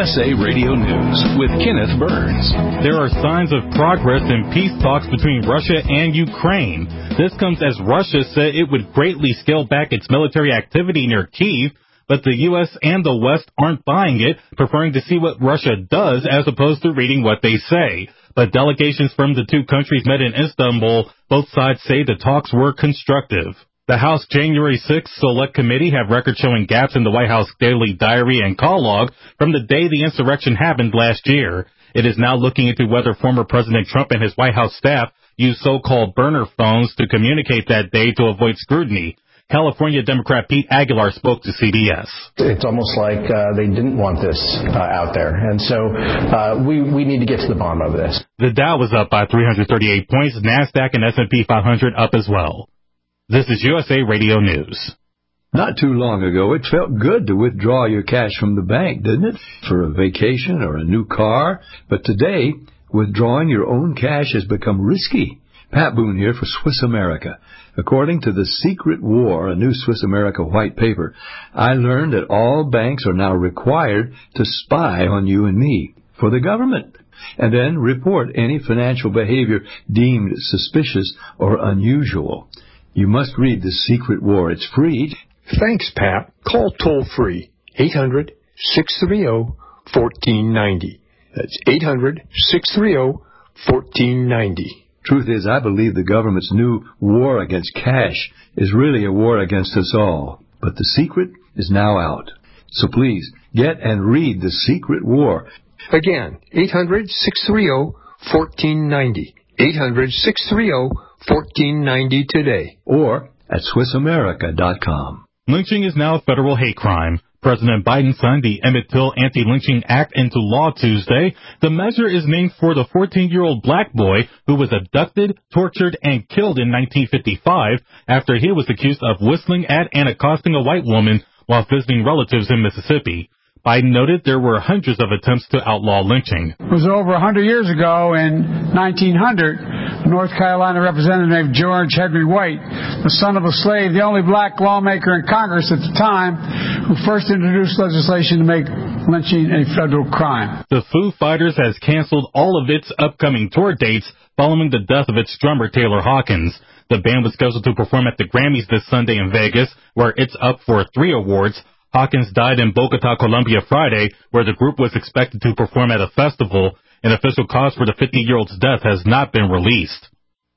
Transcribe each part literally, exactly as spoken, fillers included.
S A Radio News with Kenneth Burns. There are signs of progress in peace talks between Russia and Ukraine. This comes as Russia said it would greatly scale back its military activity near Kyiv, but the U S and the West aren't buying it, preferring to see what Russia does as opposed to reading what they say. But delegations from the two countries met in Istanbul. Both sides say the talks were constructive. The House January sixth Select Committee have records showing gaps in the White House daily diary and call log from the day the insurrection happened last year. It is now looking into whether former President Trump and his White House staff used so-called burner phones to communicate that day to avoid scrutiny. California Democrat Pete Aguilar spoke to C B S. It's almost like uh, they didn't want this uh, out there, and so uh, we, we need to get to the bottom of this. The Dow was up by three hundred thirty-eight points, NASDAQ and S and P five hundred up as well. This is U S A Radio News. Not too long ago, it felt good to withdraw your cash from the bank, didn't it? For a vacation or a new car. But today, withdrawing your own cash has become risky. Pat Boone here for Swiss America. According to The Secret War, a new Swiss America white paper, I learned that all banks are now required to spy on you and me for the government, and then report any financial behavior deemed suspicious or unusual. You must read The Secret War. It's free. Thanks, Pat. Call toll-free eight hundred, six three zero, one four nine zero. That's eight hundred, six three zero, one four nine zero. Truth is, I believe the government's new war against cash is really a war against us all. But the secret is now out. So please, get and read The Secret War. Again, eight hundred, six three zero, one four nine zero. eight hundred, six three zero, one four nine zero today. Or at Swiss America dot com. Lynching is now a federal hate crime. President Biden signed the Emmett Till Anti-Lynching Act into law Tuesday. The measure is named for the fourteen-year-old black boy who was abducted, tortured, and killed in nineteen fifty-five after he was accused of whistling at and accosting a white woman while visiting relatives in Mississippi. Biden noted there were hundreds of attempts to outlaw lynching. It was over one hundred years ago in nineteen hundred, North Carolina Representative George Henry White, the son of a slave, the only black lawmaker in Congress at the time, who first introduced legislation to make lynching a federal crime. The Foo Fighters has canceled all of its upcoming tour dates following the death of its drummer Taylor Hawkins. The band was scheduled to perform at the Grammys this Sunday in Vegas, where it's up for three awards. Hawkins died in Bogota, Colombia Friday, where the group was expected to perform at a festival. An official cause for the fifty-year-old's death has not been released.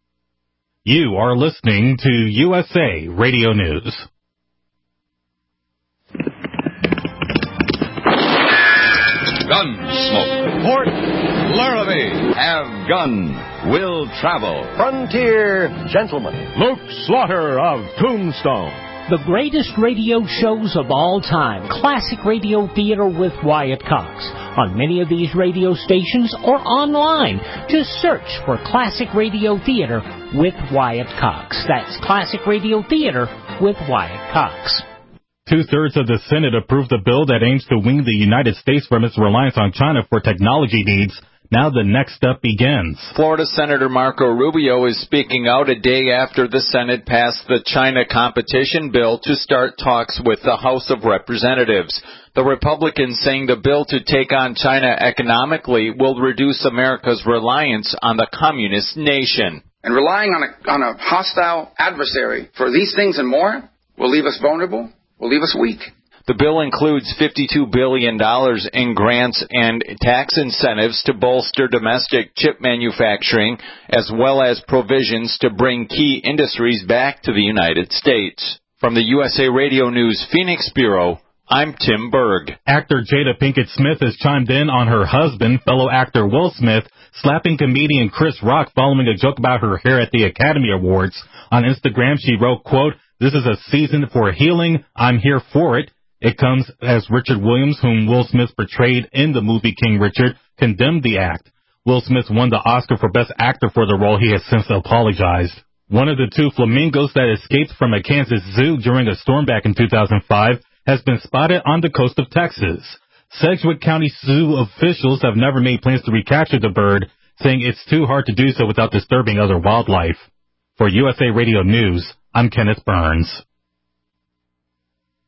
You are listening to U S A Radio News. Gunsmoke. Port Laramie. Have gun. Will travel. Frontier Gentleman. Luke Slaughter of Tombstone. The greatest radio shows of all time, Classic Radio Theater with Wyatt Cox. On many of these radio stations or online, just search for Classic Radio Theater with Wyatt Cox. That's Classic Radio Theater with Wyatt Cox. Two-thirds of the Senate approved a bill that aims to wean the United States from its reliance on China for technology needs. Now the next step begins. Florida Senator Marco Rubio is speaking out a day after the Senate passed the China competition bill to start talks with the House of Representatives. The Republicans saying the bill to take on China economically will reduce America's reliance on the communist nation. And relying on a, on a hostile adversary for these things and more will leave us vulnerable, will leave us weak. The bill includes fifty-two billion dollars in grants and tax incentives to bolster domestic chip manufacturing, as well as provisions to bring key industries back to the United States. From the U S A Radio News Phoenix Bureau, I'm Tim Berg. Actor Jada Pinkett Smith has chimed in on her husband, fellow actor Will Smith, slapping comedian Chris Rock following a joke about her hair at the Academy Awards. On Instagram, she wrote, quote, "This is a season for healing. I'm here for it." It comes as Richard Williams, whom Will Smith portrayed in the movie King Richard, condemned the act. Will Smith won the Oscar for Best Actor for the role. He has since apologized. One of the two flamingos that escaped from a Kansas zoo during a storm back in two thousand five has been spotted on the coast of Texas. Sedgwick County Zoo officials have never made plans to recapture the bird, saying it's too hard to do so without disturbing other wildlife. For U S A Radio News, I'm Kenneth Burns.